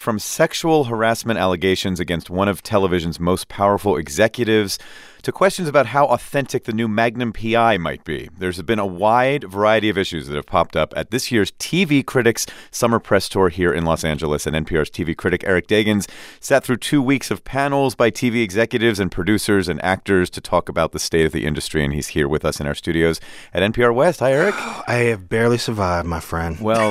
from sexual harassment allegations against one of television's most powerful executives to questions about how authentic the new Magnum PI might be. There's been a wide variety of issues that have popped up at this year's TV Critics Summer Press Tour here in Los Angeles. And NPR's TV critic Eric Deggans sat through 2 weeks of panels by TV executives and producers and actors to talk about the state of the industry. And he's here with us in our studios at NPR West. Hi, Eric. I have barely survived, my friend. Well,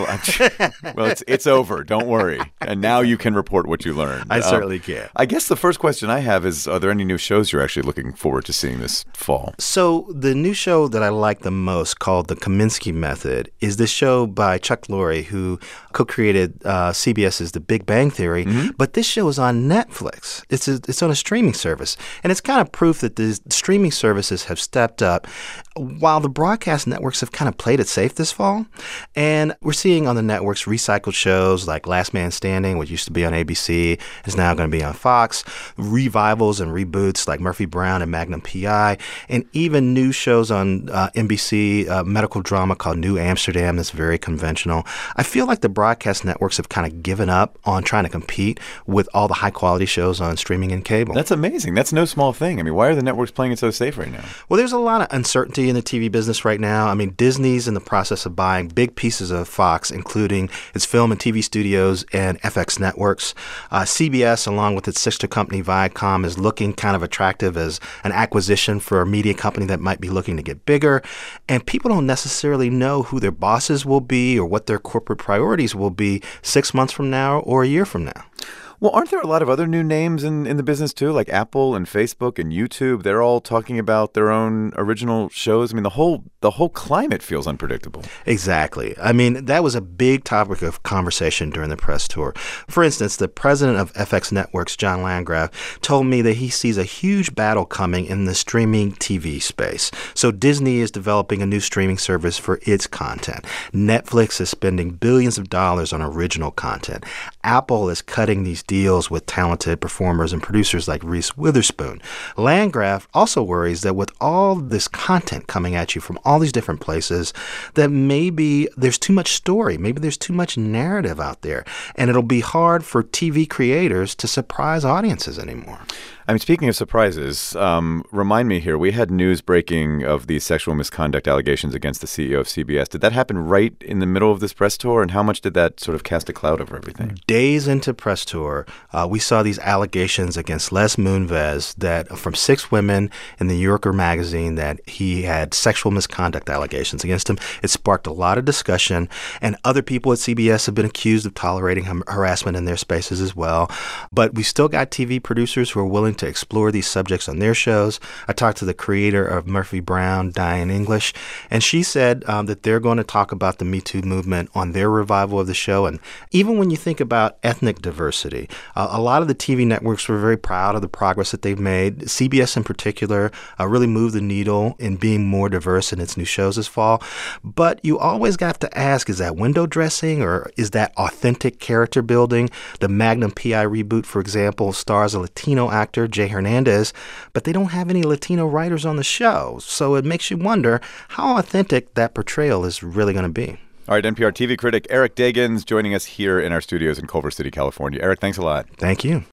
it's over. Don't worry. And now you can report what you learned. I certainly can. I guess the first question I have is, are there any new shows you're actually looking forward to seeing this fall? So the new show that I like the most, called The Kominsky Method, is this show by Chuck Lorre, who co-created CBS's The Big Bang Theory. Mm-hmm. But this show is on Netflix. It's on a streaming service. And it's kind of proof that the streaming services have stepped up while the broadcast networks have kind of played it safe this fall. And we're seeing on the networks recycled shows like Last Man Standing, which used to be on ABC, is now going to be on Fox, revivals and reboots like Murphy Brown and Magnum PI, and even new shows on NBC, medical drama called New Amsterdam that's very conventional. I feel like the broadcast networks have kind of given up on trying to compete with all the high-quality shows on streaming and cable. That's amazing. That's no small thing. I mean, why are the networks playing it so safe right now? Well, there's a lot of uncertainty in the TV business right now. I mean, Disney's in the process of buying big pieces of Fox, including its film and TV studios and FX networks. CBS, along with its sister company Viacom, is looking kind of attractive as an acquisition for a media company that might be looking to get bigger. And people don't necessarily know who their bosses will be or what their corporate priorities will be 6 months from now or a year from now. Well, aren't there a lot of other new names in the business, too, like Apple and Facebook and YouTube? They're all talking about their own original shows. I mean, the whole climate feels unpredictable. Exactly. I mean, that was a big topic of conversation during the press tour. For instance, the president of FX Networks, John Landgraf, told me that he sees a huge battle coming in the streaming TV space. So Disney is developing a new streaming service for its content. Netflix is spending billions of dollars on original content. Apple is cutting these deals with talented performers and producers like Reese Witherspoon. Landgraf also worries that with all this content coming at you from all these different places, that maybe there's too much story, maybe there's too much narrative out there, and it'll be hard for TV creators to surprise audiences anymore. I mean, speaking of surprises, remind me here, we had news breaking of these sexual misconduct allegations against the CEO of CBS. Did that happen right in the middle of this press tour? And how much did that sort of cast a cloud over everything? Days into press tour, we saw these allegations against Les Moonves that from 6 women in the New Yorker magazine that he had sexual misconduct allegations against him. It sparked a lot of discussion, and other people at CBS have been accused of tolerating harassment in their spaces as well. But we still got TV producers who are willing to explore these subjects on their shows. I talked to the creator of Murphy Brown, Diane English, and she said that they're going to talk about the Me Too movement on their revival of the show. And even when you think about ethnic diversity, a lot of the TV networks were very proud of the progress that they've made. CBS in particular really moved the needle in being more diverse in its new shows this fall. But you always got to ask, is that window dressing or is that authentic character building? The Magnum PI reboot, for example, stars a Latino actor, Jay Hernandez, but they don't have any Latino writers on the show. So it makes you wonder how authentic that portrayal is really going to be. All right, NPR TV critic Eric Deggans joining us here in our studios in Culver City, California. Eric, thanks a lot. Thank you.